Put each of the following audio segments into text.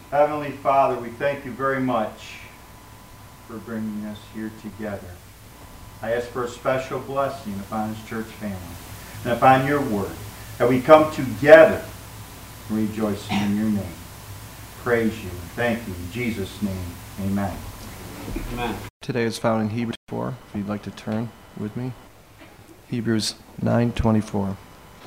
Heavenly Father, we thank you very much for bringing us here together. I ask for a special blessing upon this church family and upon your word, that we come together rejoicing in your name. Praise you and thank you in Jesus' name. Amen. Amen. Today is found in Hebrews 4, if you'd like to turn with me. Hebrews 9:24.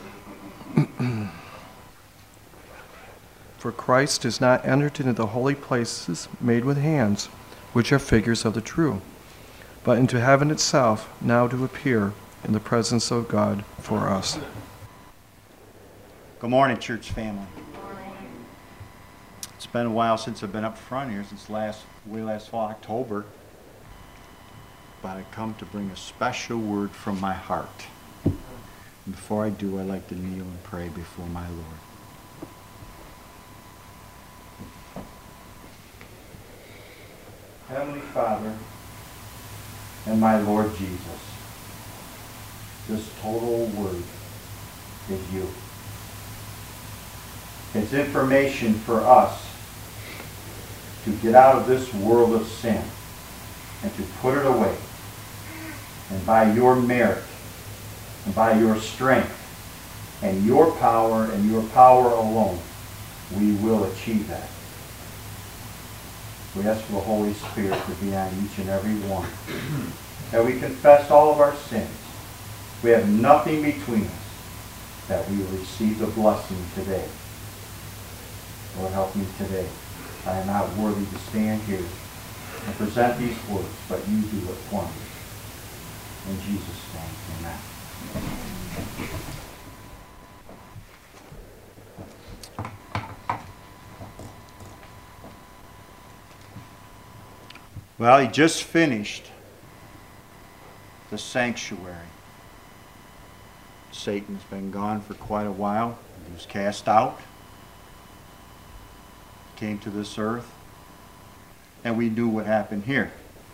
For Christ is not entered into the holy places made with hands, which are figures of the true, but into heaven itself, now to appear in the presence of God for us. Good morning, church family. It's been a while since I've been up front here, since last fall, October. But I come to bring a special word from my heart. And before I do, I'd like to kneel and pray before my Lord. Heavenly Father and my Lord Jesus, this total word is you. It's information for us to get out of this world of sin and to put it away. And by your merit and by your strength and your power alone, we will achieve that. We ask for the Holy Spirit to be on each and every one. That we confess all of our sins. We have nothing between us, that we will receive the blessing today. Lord, help me today. I am not worthy to stand here and present these words, but you do it for me. In Jesus' name, amen. Well, he just finished the sanctuary. Satan's been gone for quite a while. He was cast out. Came to this earth. And we knew what happened here.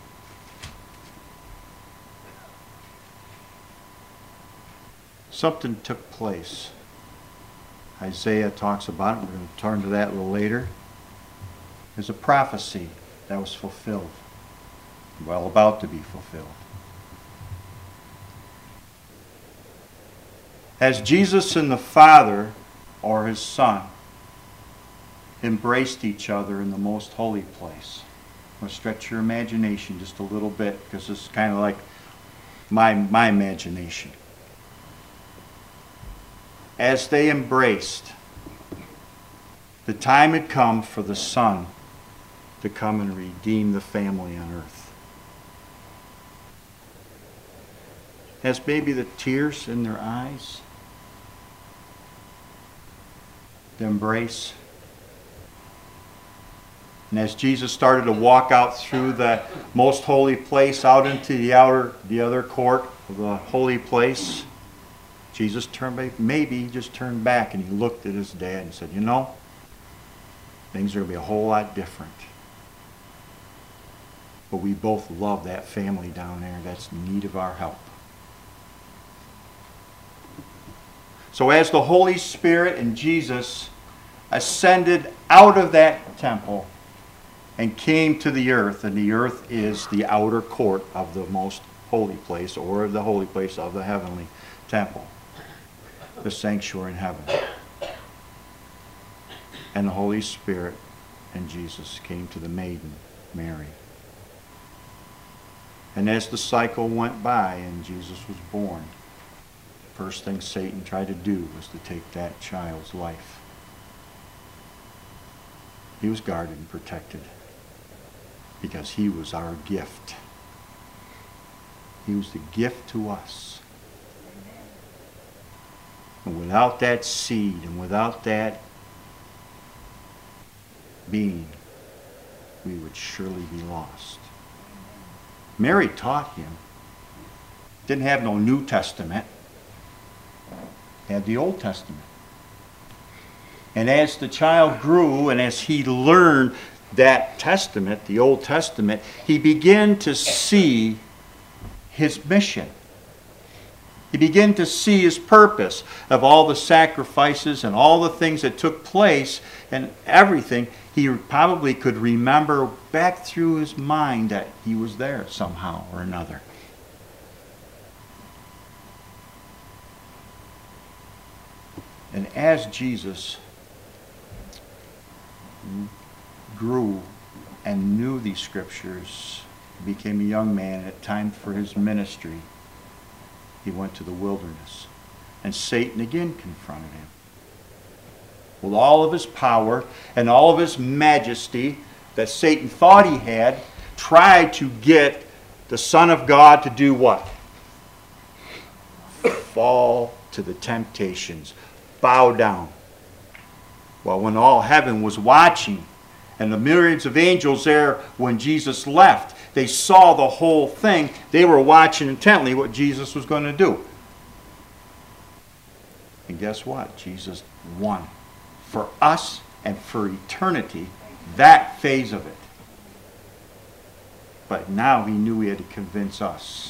Something took place. Isaiah talks about it. We're going to turn to that a little later. There's a prophecy that was fulfilled. Well, about to be fulfilled. As Jesus and the Father, or his Son, embraced each other in the most holy place. I'm going to stretch your imagination just a little bit, because this is kind of like my imagination. As they embraced, the time had come for the Son to come and redeem the family on earth. As maybe the tears in their eyes, the embrace. And as Jesus started to walk out through the most holy place, out into the other court of the holy place, Jesus maybe he just turned back and he looked at his dad and said, you know, things are going to be a whole lot different. But we both love that family down there that's in need of our help. So as the Holy Spirit and Jesus ascended out of that temple and came to the earth, and the earth is the outer court of the most holy place, or the holy place of the heavenly temple, the sanctuary in heaven. And the Holy Spirit and Jesus came to the maiden, Mary. And as the cycle went by and Jesus was born, the first thing Satan tried to do was to take that child's life. He was guarded and protected because he was our gift. He was the gift to us. And without that seed and without that being, we would surely be lost. Mary taught him. Didn't have no New Testament. Had the Old Testament. And as the child grew and as he learned that testament, the Old Testament, he began to see his mission. He began to see his purpose of all the sacrifices and all the things that took place and everything. He probably could remember back through his mind that he was there somehow or another. And as Jesus grew and knew these scriptures, became a young man, and at time for his ministry, he went to the wilderness. And Satan again confronted him. With all of his power and all of his majesty that Satan thought he had, tried to get the Son of God to do what? Fall to the temptations. Bow down. Well, when all heaven was watching, and the myriads of angels there when Jesus left, they saw the whole thing. They were watching intently what Jesus was going to do. And guess what? Jesus won. For us and for eternity, that phase of it. But now he knew he had to convince us.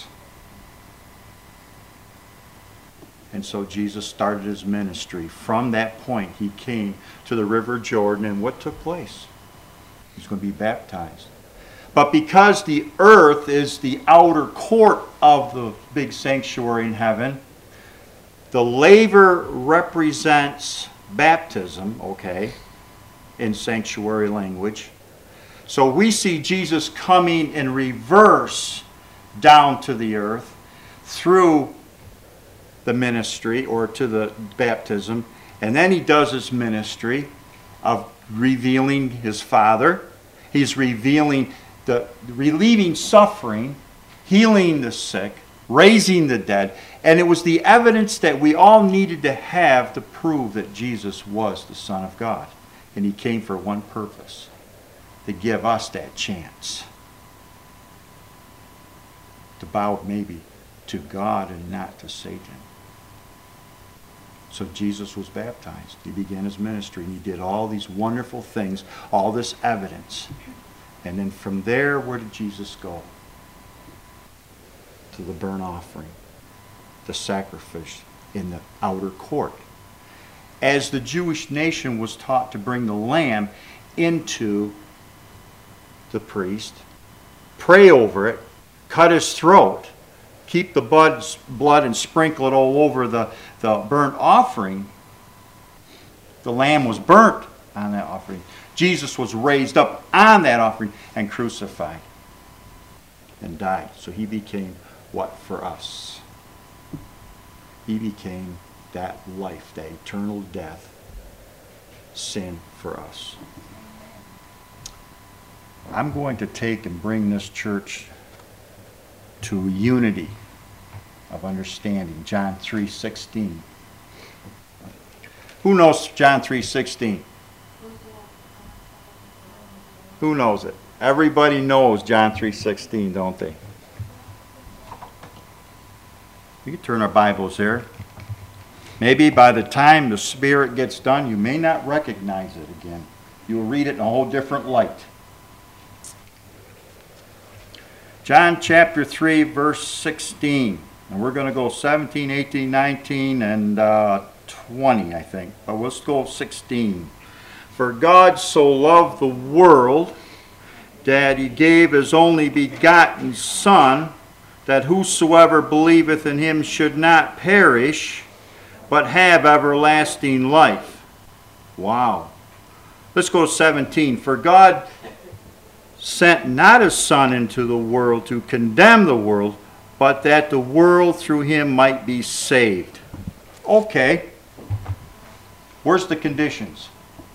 And so Jesus started his ministry. From that point, he came to the River Jordan, and what took place? He was going to be baptized. But because the earth is the outer court of the big sanctuary in heaven, the laver represents baptism, okay, in sanctuary language. So we see Jesus coming in reverse down to the earth through the ministry or to the baptism, and then he does his ministry of revealing his Father. He's revealing relieving suffering, healing the sick, raising the dead, and it was the evidence that we all needed to have to prove that Jesus was the Son of God. And he came for one purpose, to give us that chance to bow maybe to God and not to Satan. So Jesus was baptized. He began his ministry, and he did all these wonderful things, all this evidence. And then from there, where did Jesus go? To the burnt offering, the sacrifice in the outer court. As the Jewish nation was taught to bring the lamb into the priest, pray over it, cut his throat, keep the blood and sprinkle it all over the burnt offering. The lamb was burnt on that offering. Jesus was raised up on that offering and crucified and died. So he became what for us? He became that life, that eternal death, sin for us. I'm going to take and bring this church to unity of understanding. John 3:16. Who knows John 3:16? Who knows it? Everybody knows John 3:16, don't they? We can turn our Bibles there. Maybe by the time the Spirit gets done, you may not recognize it again. You'll read it in a whole different light. John chapter 3, verse 16. And we're going to go 17, 18, 19, and 20, I think. But let's go 16. For God so loved the world that he gave his only begotten Son, that whosoever believeth in him should not perish, but have everlasting life. Wow. Let's go 17. For God sent not his Son into the world to condemn the world, but that the world through him might be saved. Okay. Where's the conditions?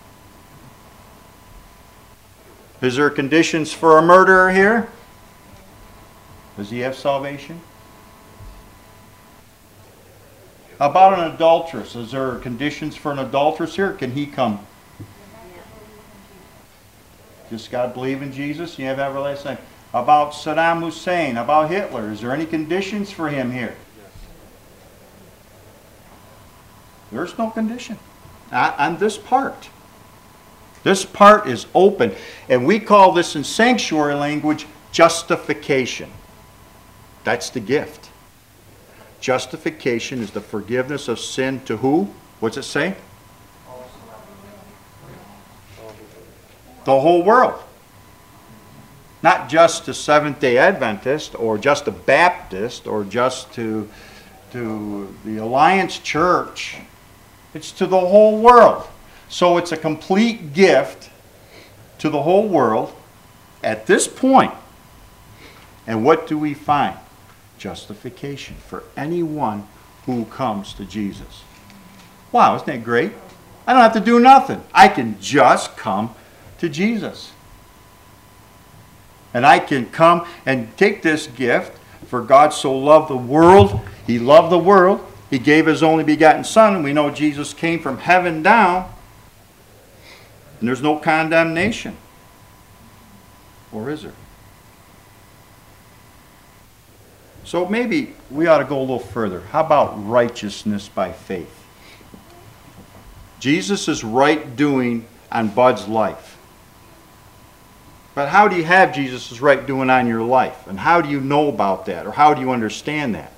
Is there conditions for a murderer here? Does he have salvation? How about an adulteress? Is there conditions for an adulteress here? Can he come? Just got to believe in Jesus, you have everlasting life. How about Saddam Hussein? How about Hitler? Is there any conditions for him here? There's no condition on this part. This part is open. And we call this in sanctuary language justification. That's the gift. Justification is the forgiveness of sin to who? What's it say? The whole world. Not just to Seventh-day Adventist or just a Baptist or just to the Alliance Church. It's to the whole world. So it's a complete gift to the whole world at this point. And what do we find? Justification for anyone who comes to Jesus. Wow, isn't that great? I don't have to do nothing. I can just come to Jesus. And I can come and take this gift. For God so loved the world. He loved the world. He gave His only begotten Son. And we know Jesus came from heaven down. And there's no condemnation. Or is there? So maybe we ought to go a little further. How about righteousness by faith? Jesus' right doing on Bud's life. But how do you have Jesus' right doing on your life? And how do you know about that? Or how do you understand that?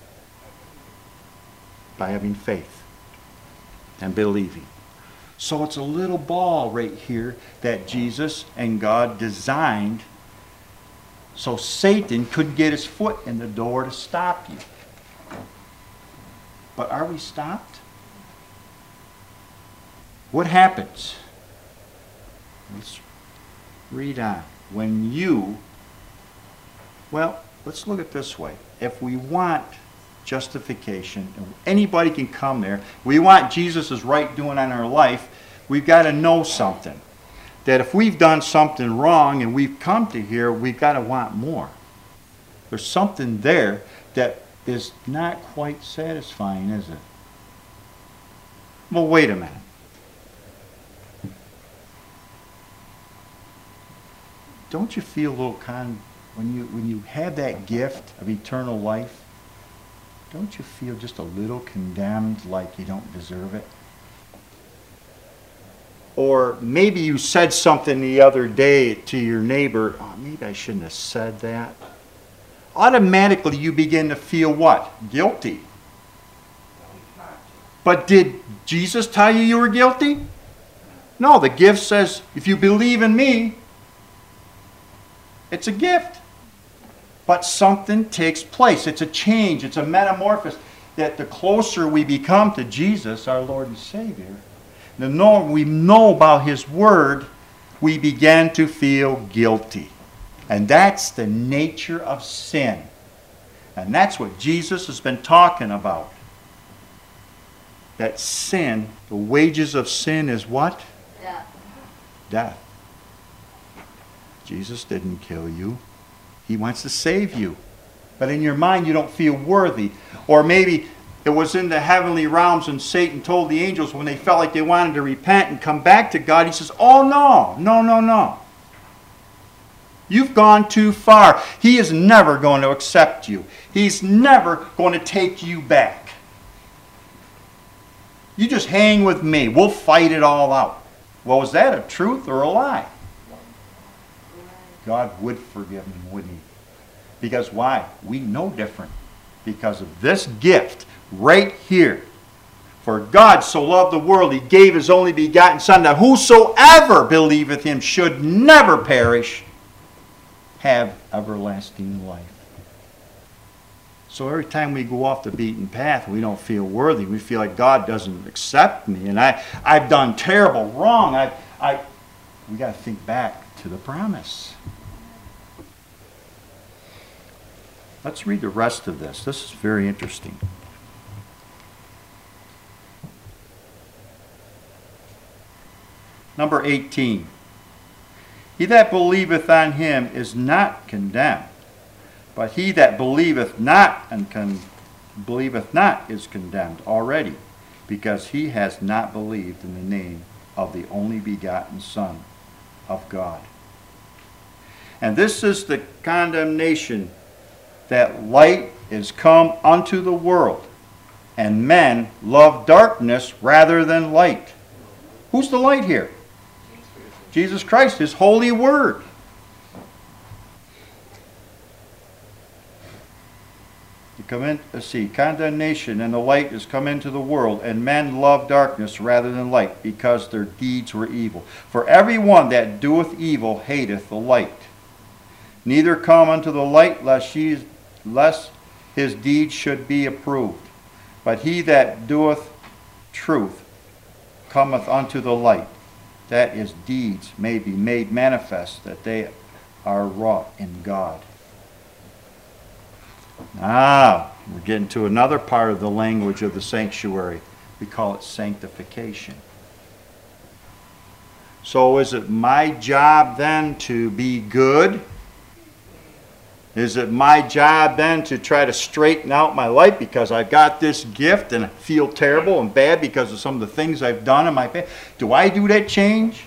By having faith and believing. So it's a little ball right here that Jesus and God designed so Satan couldn't get his foot in the door to stop you. But are we stopped? What happens? Let's read on. When you, well, let's look at it this way. If we want justification, and anybody can come there, we want Jesus' right doing on our life, we've got to know something. That if we've done something wrong and we've come to here, we've got to want more. There's something there that is not quite satisfying, is it? Well, wait a minute. Don't you feel a little when you have that gift of eternal life, don't you feel just a little condemned, like you don't deserve it? Or maybe you said something the other day to your neighbor, oh, maybe I shouldn't have said that. Automatically you begin to feel what? Guilty. But did Jesus tell you you were guilty? No, the gift says, if you believe in me, it's a gift. But something takes place. It's a change. It's a metamorphosis. That the closer we become to Jesus, our Lord and Savior, the more we know about His Word, we begin to feel guilty. And that's the nature of sin. And that's what Jesus has been talking about. That sin, the wages of sin is what? Death. Death. Jesus didn't kill you. He wants to save you. But in your mind you don't feel worthy. Or maybe it was in the heavenly realms and Satan told the angels when they felt like they wanted to repent and come back to God, He says, oh no, no, no, no. You've gone too far. He is never going to accept you. He's never going to take you back. You just hang with me. We'll fight it all out. Well, was that a truth or a lie? God would forgive him, wouldn't He? Because why? We know different. Because of this gift right here. For God so loved the world, He gave His only begotten Son, that whosoever believeth Him should never perish, have everlasting life. So every time we go off the beaten path, we don't feel worthy. We feel like God doesn't accept me, and I've done terrible wrong. We got to think back to the promise. Let's read the rest of this. This is very interesting. Number 18. He that believeth on Him is not condemned, but he that believeth not is condemned already, because he has not believed in the name of the only begotten Son of God. And this is the condemnation, that light is come unto the world, and men love darkness rather than light. Who's the light here? Jesus Christ, His holy word. condemnation and the light is come into the world, and men love darkness rather than light, because their deeds were evil. For every one that doeth evil hateth the light, neither come unto the light, lest his deeds should be approved. But he that doeth truth cometh unto the light, that his deeds may be made manifest, that they are wrought in God. Now, we're getting to another part of the language of the sanctuary. We call it sanctification. So is it my job then to be good? Is it my job then to try to straighten out my life because I've got this gift and I feel terrible and bad because of some of the things I've done in my past? Do I do that change?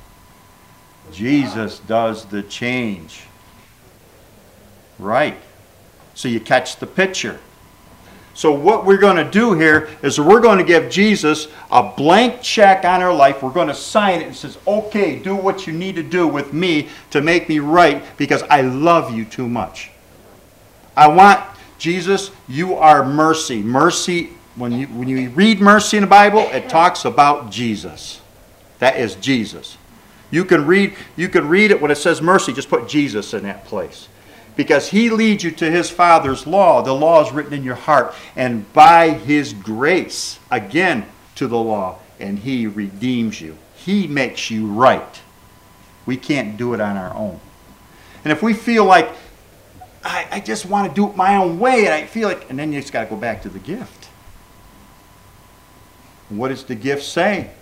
Jesus does the change. Right. So you catch the picture. So what we're going to do here is we're going to give Jesus a blank check on our life. We're going to sign it and says, okay, do what you need to do with me to make me right because I love you too much. I want, Jesus, you are mercy. Mercy, when you read mercy in the Bible, it talks about Jesus. That is Jesus. You can read it when it says mercy, just put Jesus in that place. Because he leads you to his Father's law. The law is written in your heart. And by his grace, again, to the law. And he redeems you. He makes you right. We can't do it on our own. And if we feel like, I just want to do it my own way, and I feel like, and then you just got to go back to the gift. And what does the gift say?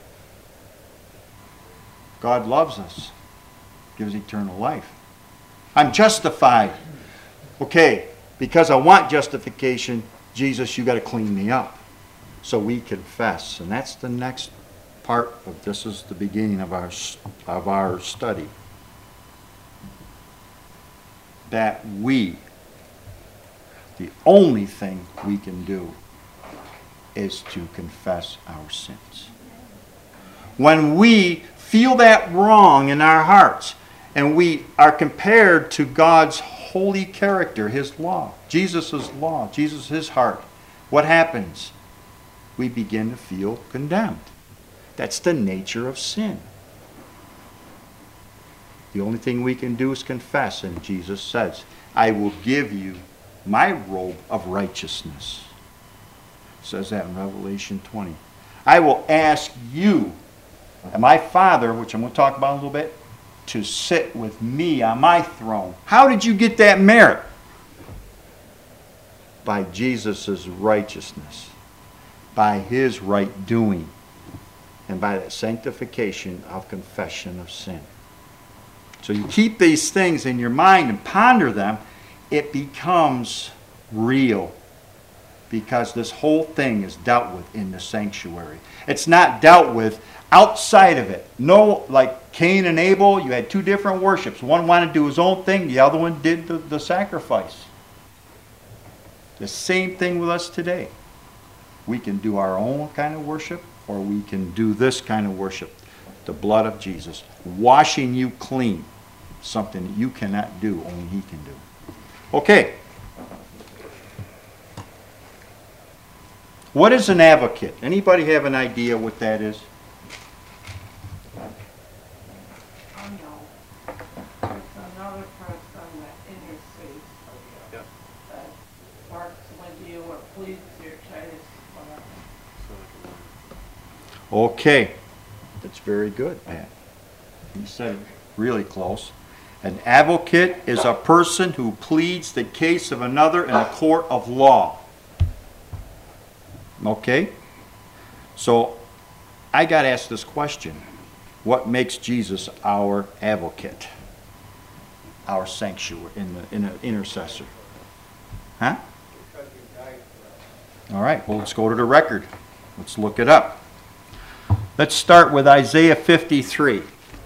God loves us. Gives eternal life. I'm justified. Okay, because I want justification, Jesus, you got to clean me up. So we confess. And that's the next part of this is the beginning of our study. That the only thing we can do is to confess our sins. When we feel that wrong in our hearts, and we are compared to God's holy character, his law, Jesus' law, Jesus' heart, what happens? We begin to feel condemned. That's the nature of sin. The only thing we can do is confess, and Jesus says, I will give you my robe of righteousness. It says that in Revelation 20. I will ask you, and my Father, which I'm going to talk about in a little bit, to sit with me on my throne. How did you get that merit? By Jesus' righteousness, by his right doing, and by that sanctification of confession of sin. So you keep these things in your mind and ponder them, it becomes real. Because this whole thing is dealt with in the sanctuary. It's not dealt with outside of it. No, like Cain and Abel, you had two different worships. One wanted to do his own thing, the other one did the sacrifice. The same thing with us today. We can do our own kind of worship, or we can do this kind of worship. The blood of Jesus. Washing you clean. Something that you cannot do, only he can do. Okay. What is an advocate? Anybody have an idea what that is? I know. It's another person that intercedes for you. That works with you or pleads your case. Okay. That's very good, Pat. You said it really close. An advocate is a person who pleads the case of another in a court of law. Okay? So, I got to ask this question. What makes Jesus our advocate? Our sanctuary, in the intercessor? Huh? All right, well, let's go to the record. Let's look it up. Let's start with Isaiah 53.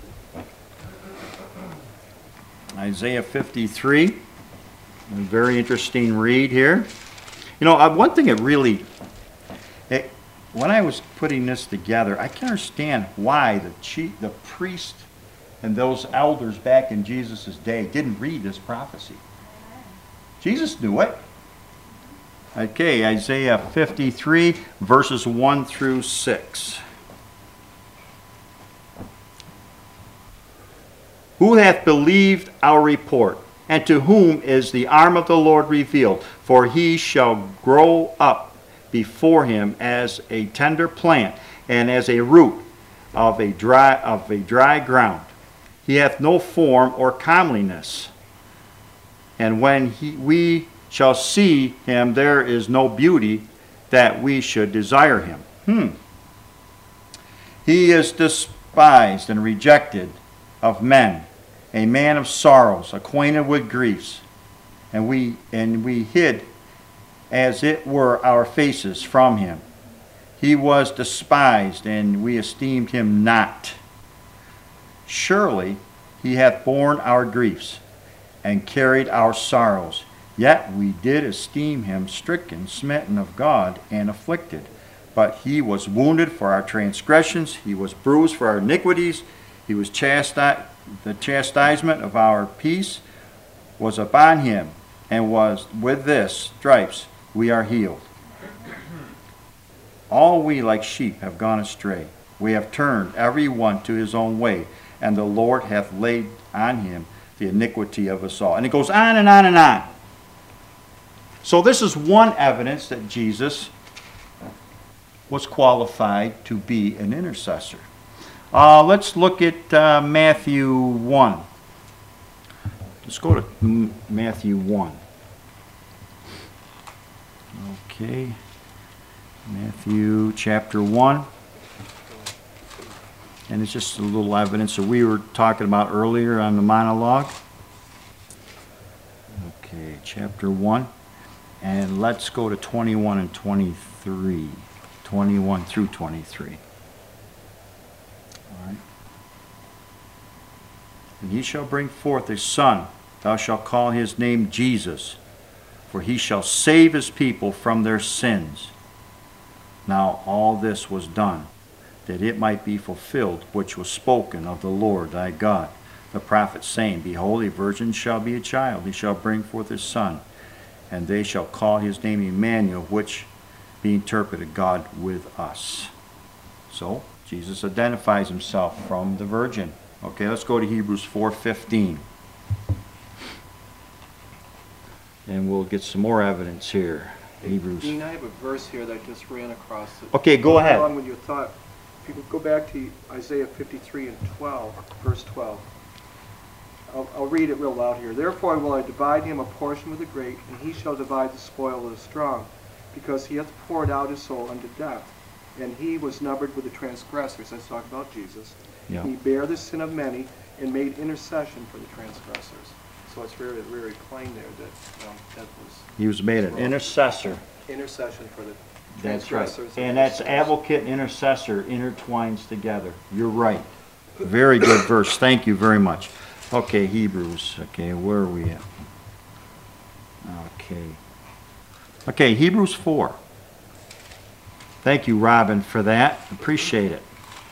Isaiah 53. A very interesting read here. You know, one thing that really... when I was putting this together, I can understand why the priest and those elders back in Jesus' day didn't read this prophecy. Jesus knew it. Okay, Isaiah 53, verses 1 through 6. Who hath believed our report? And to whom is the arm of the Lord revealed? For he shall grow up before him as a tender plant, and as a root of a dry ground. He hath no form or comeliness. And when we shall see him, there is no beauty that we should desire him. He is despised and rejected of men, a man of sorrows, acquainted with griefs. And we hid, as it were, our faces from him. He was despised, and we esteemed him not. Surely he hath borne our griefs, and carried our sorrows. Yet we did esteem him stricken, smitten of God, and afflicted. But he was wounded for our transgressions, he was bruised for our iniquities. He was chastised. The chastisement of our peace was upon him, and was with this stripes we are healed. All we like sheep have gone astray. We have turned every one to his own way, and the Lord hath laid on him the iniquity of us all. And it goes on and on and on. So this is one evidence that Jesus was qualified to be an intercessor. Let's look at Matthew 1. Let's go to Matthew 1. Okay. Matthew chapter 1. And it's just a little evidence that we were talking about earlier on the monologue. Okay, chapter 1. And let's go to 21 and 23. 21 through 23. All right. And he shall bring forth a son. Thou shalt call his name Jesus. For he shall save his people from their sins. Now all this was done, that it might be fulfilled, which was spoken of the Lord thy God, the prophet, saying, Behold, a virgin shall be a child, he shall bring forth a son, and they shall call his name Emmanuel, which be interpreted, God with us. So, Jesus identifies himself from the virgin. Okay, let's go to Hebrews 4:15. And we'll get some more evidence here. Hebrews. Dean, I have a verse here that I just ran across. Okay, go ahead. Along with your thought. If you could go back to Isaiah 53 and 12, verse 12. I'll read it real loud here. Therefore will I divide him a portion with the great, and he shall divide the spoil with the strong, because he hath poured out his soul unto death. And he was numbered with the transgressors. Let's talk about Jesus. Yeah. He bare the sin of many and made intercession for the transgressors. So it's very, very plain there that that was... He was made an intercessor. Intercession for the That's right. transgressors. And that's advocate and intercessor intertwines together. You're right. Very good verse. Thank you very much. Okay, Hebrews. Okay, where are we at? Okay, Hebrews 4. Thank you, Robin, for that. Appreciate it.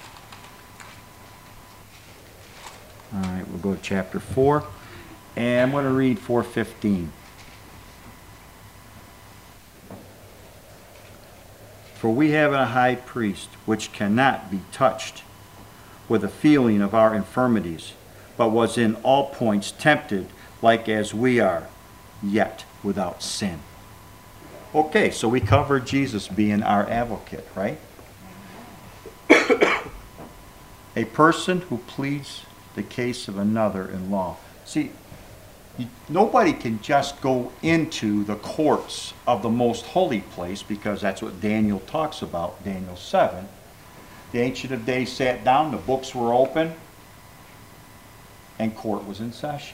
All right, we'll go to chapter 4. And I'm going to read 4:15. For we have a high priest which cannot be touched with the feeling of our infirmities, but was in all points tempted like as we are, yet without sin. Okay, so we covered Jesus being our advocate, right? A person who pleads the case of another in law. See, nobody can just go into the courts of the most holy place, because that's what Daniel talks about, Daniel 7. The Ancient of Days sat down, the books were open, and court was in session.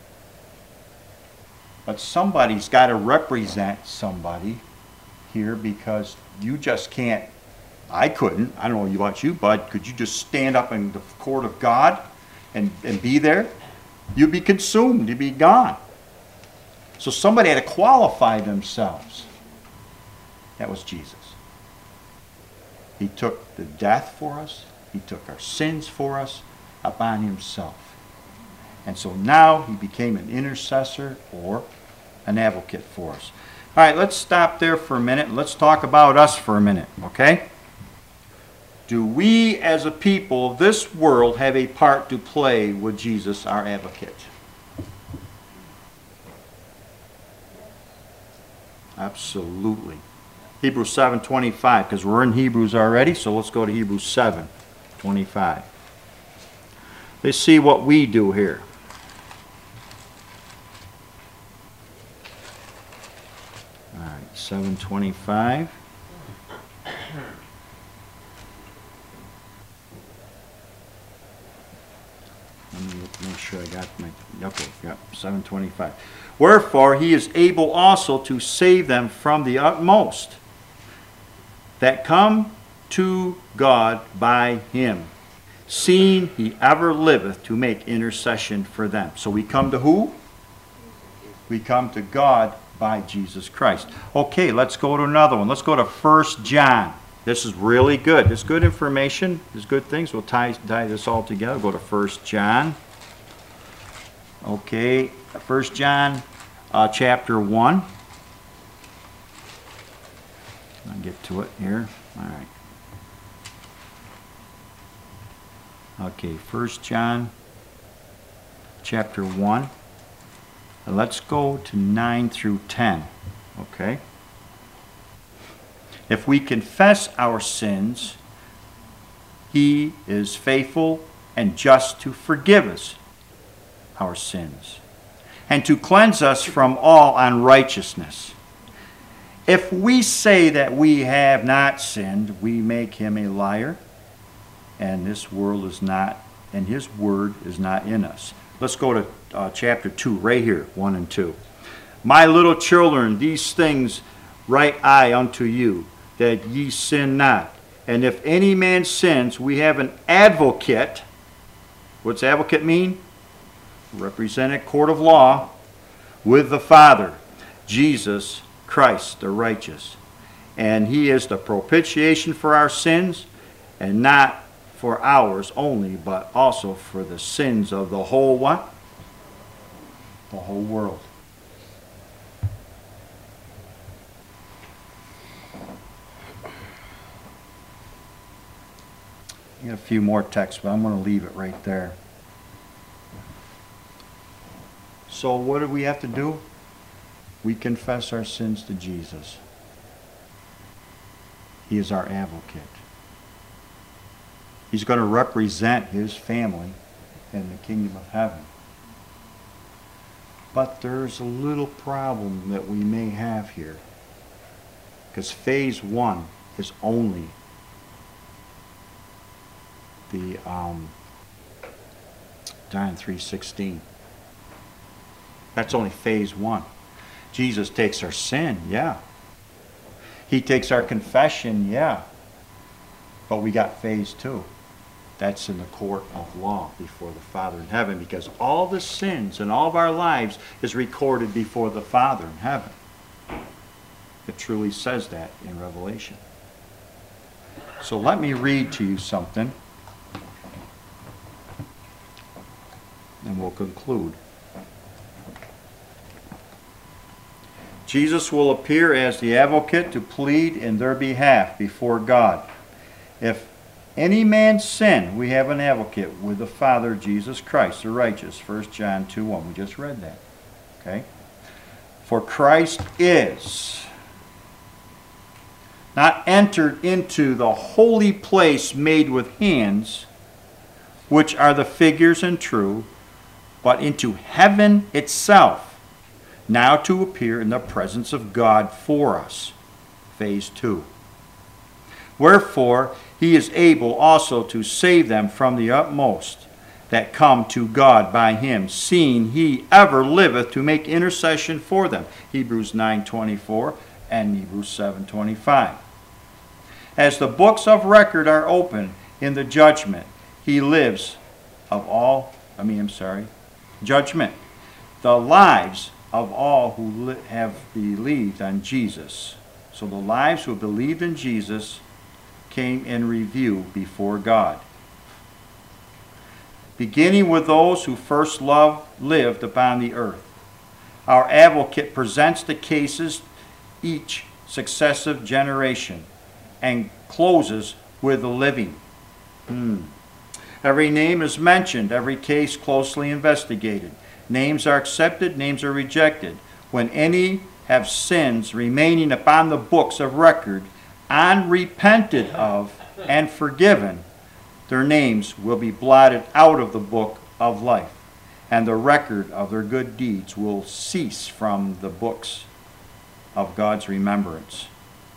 But somebody's got to represent somebody here, because you just can't, I couldn't, I don't know about you, Bud, could you just stand up in the court of God and be there? You'd be consumed, you'd be gone. So somebody had to qualify themselves. That was Jesus. He took the death for us, he took our sins for us upon himself. And so now he became an intercessor or an advocate for us. All right, let's stop there for a minute. Let's talk about us for a minute, okay? Do we as a people of this world have a part to play with Jesus, our advocate? Absolutely. Hebrews 7:25, because we're in Hebrews already, so let's go to Hebrews 7:25. Let's see what we do here. All right, 7:25. Let me make sure I got my, okay, yep, 7:25. Wherefore he is able also to save them from the utmost that come to God by him, seeing he ever liveth to make intercession for them. So we come to who? We come to God by Jesus Christ. Okay, let's go to another one. Let's go to 1 John. This is really good. This is good information. This is good things. We'll tie this all together. Go to 1 John. Okay, 1 John chapter 1. I'll get to it here. All right. Okay, 1 John chapter 1. And let's go to 9 through 10. Okay? If we confess our sins, he is faithful and just to forgive us our sins and to cleanse us from all unrighteousness. If we say that we have not sinned, we make him a liar, and this world is not, and his word is not in us. Let's go to chapter 2, right here, 1 and 2. My little children, these things write I unto you, that ye sin not. And if any man sins, we have an advocate. What's advocate mean? Represented court of law with the Father, Jesus Christ the righteous. And he is the propitiation for our sins, and not for ours only, but also for the sins of the whole what? The whole world. I got a few more texts, but I'm going to leave it right there. So what do we have to do? We confess our sins to Jesus. He is our advocate. He's going to represent his family in the kingdom of heaven. But there's a little problem that we may have here. Because phase 1 is only the John 3:16. That's only phase 1. Jesus takes our sin, yeah. He takes our confession, yeah. But we got phase 2. That's in the court of law before the Father in heaven, because all the sins in all of our lives is recorded before the Father in heaven. It truly says that in Revelation. So let me read to you something, and we'll conclude. Jesus will appear as the advocate to plead in their behalf before God. If any man sin, we have an advocate with the Father, Jesus Christ, the righteous. 1 John 2:1. We just read that. Okay? For Christ is not entered into the holy place made with hands, which are the figures and true, but into heaven itself, now to appear in the presence of God for us. Phase 2. Wherefore he is able also to save them from the utmost that come to God by him, seeing he ever liveth to make intercession for them. Hebrews 9:24 and Hebrews 7:25. As the books of record are open in the judgment, he lives of all, judgment, the lives of all who have believed on Jesus. So the lives who believed in Jesus came in review before God. Beginning with those who first lived upon the earth. Our advocate presents the cases each successive generation and closes with the living. Every name is mentioned, every case closely investigated. Names are accepted, names are rejected. When any have sins remaining upon the books of record, unrepented of and forgiven, their names will be blotted out of the book of life, and the record of their good deeds will cease from the books of God's remembrance.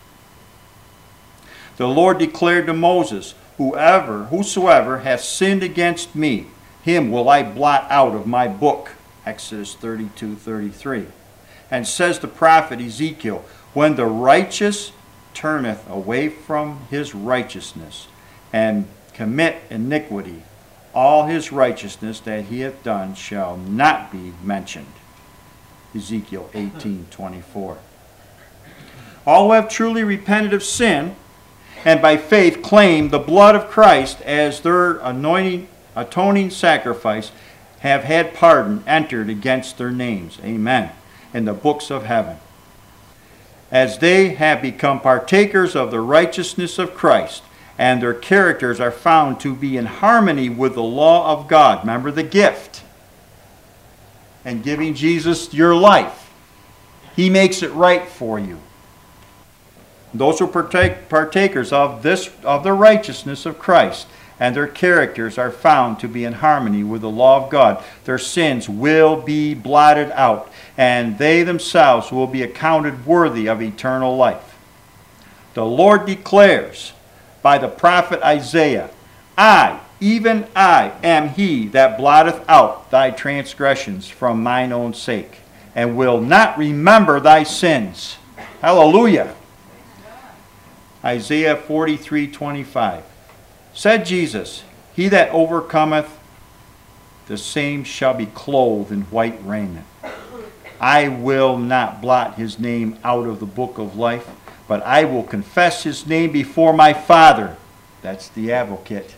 The Lord declared to Moses, whosoever has sinned against me, him will I blot out of my book. Exodus 32:33. And says the prophet Ezekiel, when the righteous turneth away from his righteousness and commit iniquity, all his righteousness that he hath done shall not be mentioned. Ezekiel 18:24. All who have truly repented of sin and by faith claim the blood of Christ as their atoning sacrifice have had pardon entered against their names. Amen. In the books of heaven. As they have become partakers of the righteousness of Christ, and their characters are found to be in harmony with the law of God. Remember the gift. And giving Jesus your life. He makes it right for you. Those who are partakers of the righteousness of Christ, and their characters are found to be in harmony with the law of God, their sins will be blotted out, and they themselves will be accounted worthy of eternal life. The Lord declares by the prophet Isaiah, I, even I, am he that blotteth out thy transgressions from mine own sake, and will not remember thy sins. Hallelujah. Isaiah 43:25. Said Jesus, he that overcometh, the same shall be clothed in white raiment. I will not blot his name out of the book of life, but I will confess his name before my Father. That's the advocate.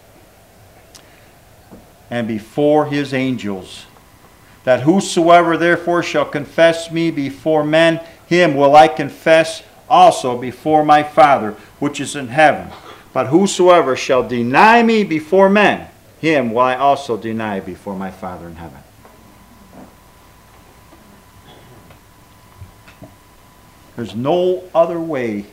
And before his angels. That whosoever therefore shall confess me before men, him will I confess also before my Father, which is in heaven. But whosoever shall deny me before men, him will I also deny before my Father in heaven. There's no other way.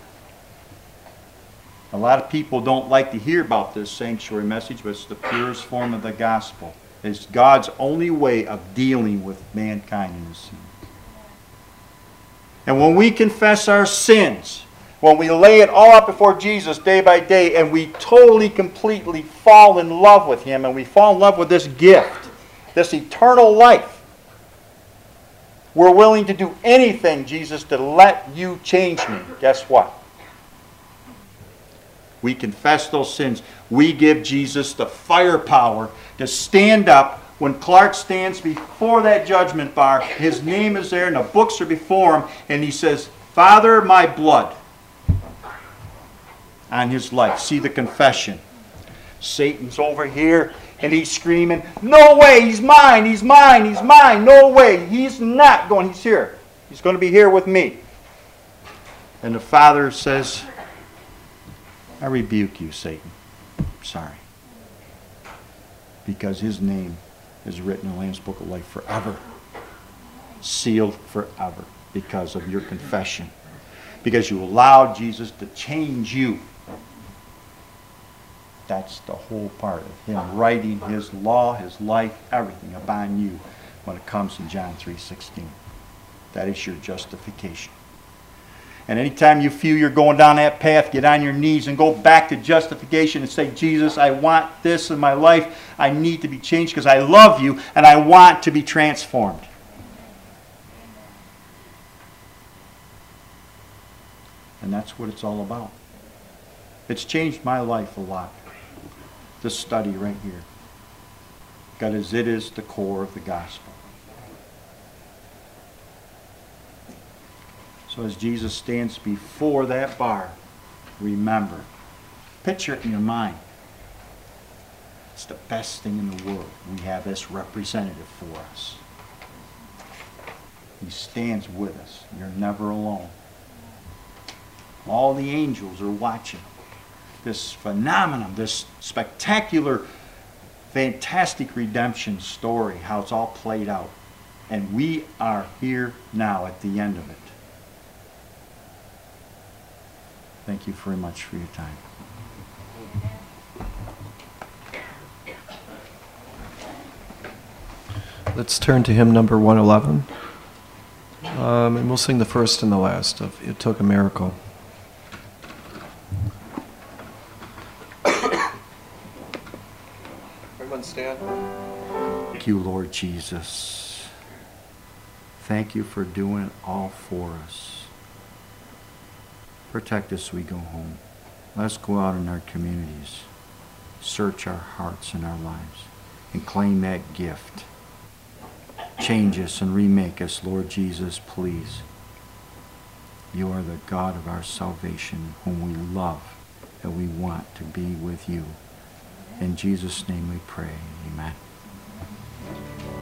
A lot of people don't like to hear about this sanctuary message, but it's the purest form of the gospel. It's God's only way of dealing with mankind in his sin. And when we confess our sins, when we lay it all up before Jesus day by day, and we totally, completely fall in love with him, and we fall in love with this gift, this eternal life, we're willing to do anything, Jesus, to let you change me. Guess what? We confess those sins. We give Jesus the firepower to stand up when Clark stands before that judgment bar. His name is there and the books are before him, and he says, Father, my blood on his life. See the confession. Satan's over here and he's screaming, no way, he's mine, he's mine, he's mine, no way, he's not going, he's here. He's going to be here with me. And the Father says, I rebuke you, Satan. Sorry. Because his name is written in the Lamb's Book of Life forever. Sealed forever because of your confession. Because you allowed Jesus to change you. That's the whole part of him writing his law, his life, everything upon you when it comes in John 3:16. That is your justification. And anytime you feel you're going down that path, get on your knees and go back to justification and say, Jesus, I want this in my life. I need to be changed because I love you and I want to be transformed. And that's what it's all about. It's changed my life a lot, this study right here. Because it is the core of the gospel. So as Jesus stands before that bar, remember, picture it in your mind. It's the best thing in the world. We have this representative for us. He stands with us. You're never alone. All the angels are watching this phenomenon, this spectacular, fantastic redemption story, how it's all played out. And we are here now at the end of it. Thank you very much for your time. Let's turn to hymn number 111. And we'll sing the first and the last of It Took a Miracle. Everyone stand. Thank you, Lord Jesus. Thank you for doing it all for us. Protect us as we go home. Let's go out in our communities, search our hearts and our lives, and claim that gift. Change us and remake us, Lord Jesus, please. You are the God of our salvation, whom we love and we want to be with you. In Jesus' name we pray. Amen.